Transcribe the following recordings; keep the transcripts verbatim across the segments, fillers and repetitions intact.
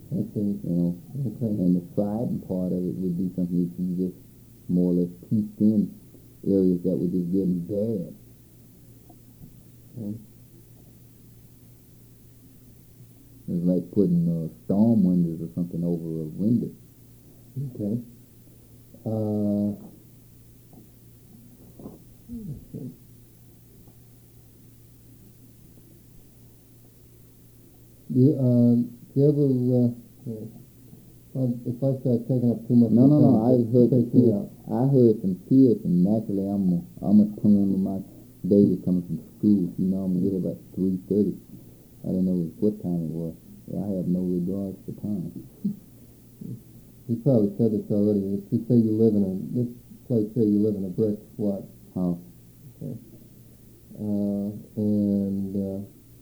I see. You know, Okay. and the sliding part of it would be something that you just more or less pieced in areas that were just getting bad. Okay. It's like putting uh, storm windows or something over a window. Okay. Uh, let's see. Do you, uh, do you ever, uh, uh, if I start taking up too much No, no, no. time, I heard some take me kids. out. I heard some kids, and naturally, I'm a, I'm a tune when my David coming from school. You know, I'm gonna get here about three thirty. I didn't know what time it was. I have no regard for time. You probably said this already. If you say you live in a, this place here, you live in a brick what? House. Okay. Uh, and uh,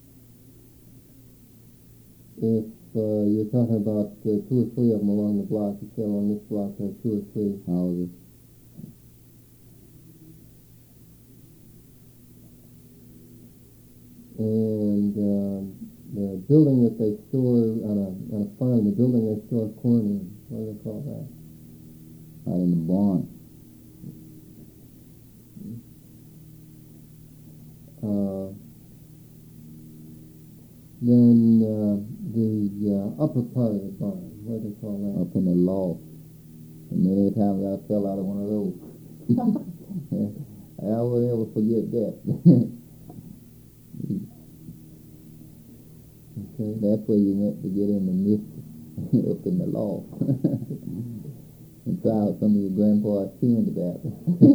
if uh, you're talking about uh, two or three of them along the block, you say along this block there are two or three houses. And uh, the building that they store on a, on a farm, the building they store corn in, what do they call that? Out in the barn. Uh, then uh, the uh, upper part of the barn, what do they call that? Up in the loft. And many times I fell out of one of those. I will never forget that. Okay. That's where you meant to get in the mischief, up in the loft. And try out some of your grandpa's chewing tobacco.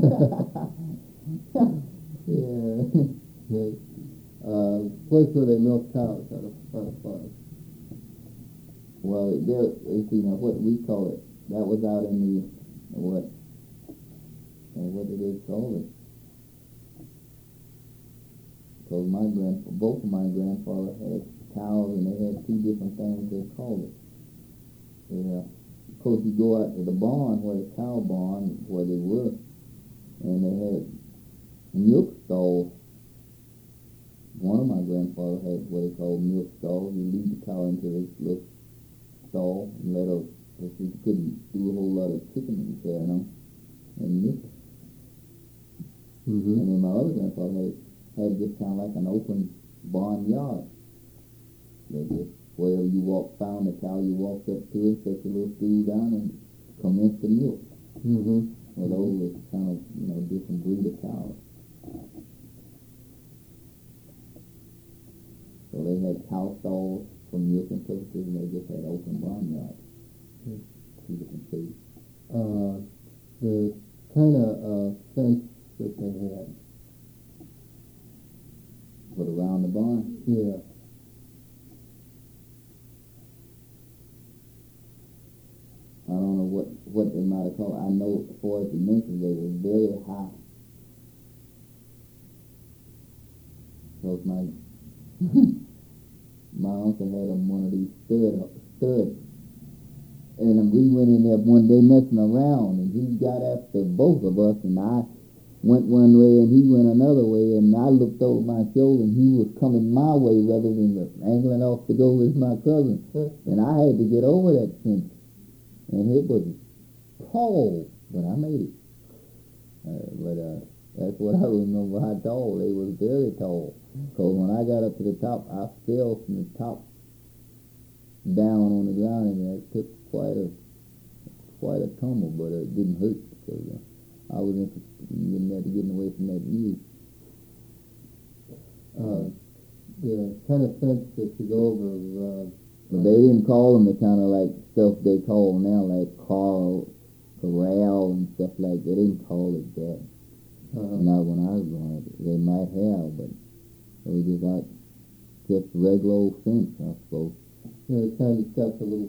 Yeah. Right. Uh, place where they milk cows on a, on a farm. Well, there, you see, now what we call it, that was out in the, what, uh, what did they call it? Because my grandfather, both of my grandfathers had cows, and they had two different things they called it. Yeah. Of course, you go out to the barn, where the cow barn, where they were, and they had milk stalls. One of my grandfathers had what they called milk stalls. You lead the cow into this little stall and let her, because you couldn't do a whole lot of chicken in there, you know, and milk. Mm-hmm. And then my other grandfather had, had just kind of like an open barnyard. They just, wherever you walk, found the cow, you walked up to it, set your little stool down, and commenced the milk. Mm-hmm. Well, those were kind of, you know, different breed of cows. So they had cow stalls for milking purposes, and they just had open barnyards. Mm-hmm. Two different things. Uh, the kind of uh, fence that they had. But around the barn, Yeah. I don't know what, what they might have called. I know as far as the dimensions, they were very high. Because my my uncle had them one of these stud studs, and we went in there one day messing around, and he got after both of us, and I went one way and he went another way, and I looked over my shoulder, and he was coming my way rather than angling off to go with my cousin, and I had to get over that fence. And it was tall, but I made it. Uh, but uh, that's what I remember, how tall. They was very tall. Because when I got up to the top, I fell from the top down on the ground, and it took quite a quite a tumble, but it didn't hurt because uh, I was interested in getting, that, getting away from that view. Uh, the kind of fence that you go over. Uh, But they didn't call them the kind of like stuff they call now, like car corral and stuff like that. They didn't call it that. uh, Not when I was growing up. They might have, but it was just like just regular old fence, I suppose. you know, it kind of got the little